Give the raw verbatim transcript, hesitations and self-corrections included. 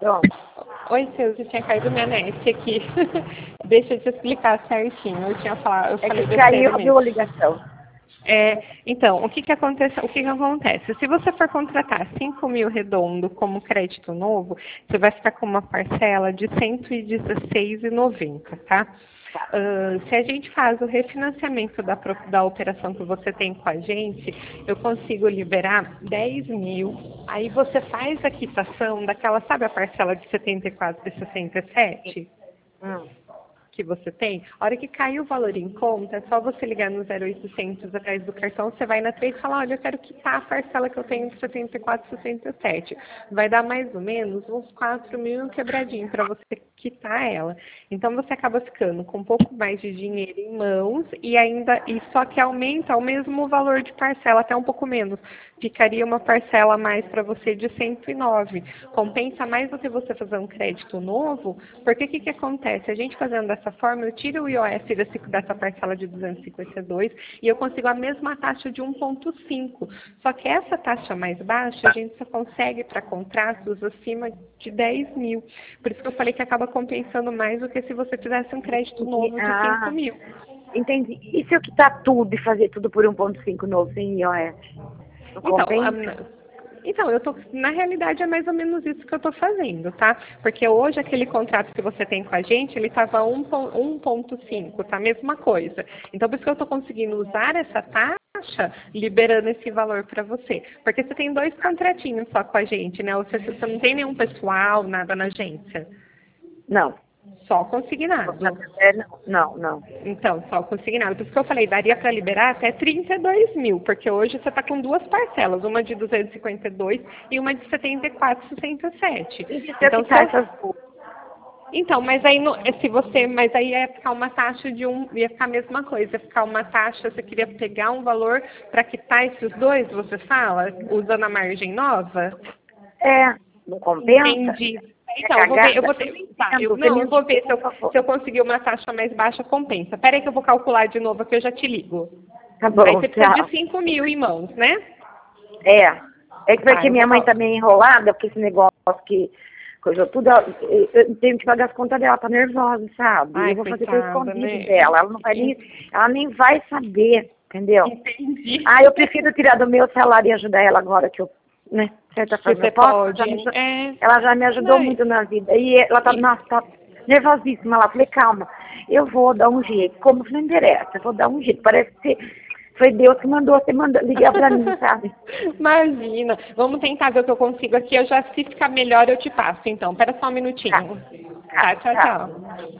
Pronto. Oi, Suzy, tinha caído minha net aqui. Deixa eu te explicar certinho. Eu tinha falado, eu É falei que besteira caiu, mesmo. abriu a ligação. É, então, o que que acontece? O que que acontece? Se você for contratar cinco mil redondo como crédito novo, você vai ficar com uma parcela de cento e dezesseis reais e noventa centavos, tá? Uh, se a gente faz o refinanciamento da, pro- da operação que você tem com a gente, eu consigo liberar dez mil. Aí você faz a quitação daquela, sabe a parcela de setenta e quatro e sessenta e sete? Hum. Que você tem, a hora que cair o valor em conta, é só você ligar no zero oitocentos atrás do cartão, você vai na três e fala, olha, eu quero quitar a parcela que eu tenho de setenta e quatro e sessenta e sete. Vai dar mais ou menos uns quatro mil e um quebradinho para você quitar ela. Então você acaba ficando com um pouco mais de dinheiro em mãos e ainda, e só que aumenta o mesmo valor de parcela, até um pouco menos. Ficaria uma parcela a mais para você de cento e nove. Compensa mais do que você fazer um crédito novo, porque o que, que acontece? A gente fazendo dessa forma, eu tiro o I O F desse, dessa parcela de duzentos e cinquenta e dois e eu consigo a mesma taxa de um vírgula cinco. Só que essa taxa mais baixa, a gente só consegue para contratos acima de dez mil. Por isso que eu falei que acaba compensando mais do que se você fizesse um crédito novo de cinco Ah, mil. entendi. E se eu quitar tudo e fazer tudo por um ponto cinco novo sem I O F? Não Então, compensa? a- então, eu tô, na realidade é mais ou menos isso que eu estou fazendo, tá? Porque hoje aquele contrato que você tem com a gente, ele estava um ponto cinco, tá? Mesma coisa. Então, por isso que eu estou conseguindo usar essa taxa, liberando esse valor para você. Porque você tem dois contratinhos só com a gente, né? Ou seja, você não tem nenhum pessoal, nada na agência. Não. Só consignado. É, não, não, não. Então, só consignado. Por isso que eu falei, daria para liberar até trinta e dois mil, porque hoje você está com duas parcelas, uma de duzentos e cinquenta e dois e uma de setenta e quatro e sessenta e sete. E se eu Então, se quitar eu... essas duas? então, mas aí não, se você, mas aí ia ficar uma taxa de um, ia ficar a mesma coisa, ia ficar uma taxa, você queria pegar um valor para quitar esses dois, você fala, usando a margem nova? É, não compensa? Entendi. É Então, eu vou ver, eu cagada? vou Eu não ter, tá, entendo. eu, Você não, me eu vou ver se explica, eu, por favor. se eu conseguir uma taxa mais baixa, compensa. Pera aí que eu vou calcular de novo que eu já te ligo. Tá Aí bom, você precisa de tchau. cinco mil em mãos, né? É. É que Tá, porque eu vou minha mãe cal... tá meio enrolada, porque esse negócio que coisa tudo, eu, eu tenho que pagar as contas dela, tá nervosa, sabe? Ai, Eu vou fazer tudo coitada, escondido né? dela. Ela não vai nem, ela nem vai saber, entendeu? Entendi. Ah, eu prefiro tirar do meu salário e ajudar ela agora que eu, né, de certa Que forma você eu posso. Ela pode. já me, aju- É. ela já me ajudou Não, muito na vida. E ela tá, e- nossa, tá nervosíssima. Ela falei, calma, eu vou dar um jeito. Como não interessa, eu vou dar um jeito. Parece que foi Deus que mandou você mandar, ligar pra mim, sabe? Imagina. Vamos tentar ver o que eu consigo aqui. Eu já, se ficar melhor, eu te passo. Então, pera só um Tá, minutinho. tá, Tá, tchau, tá. tchau.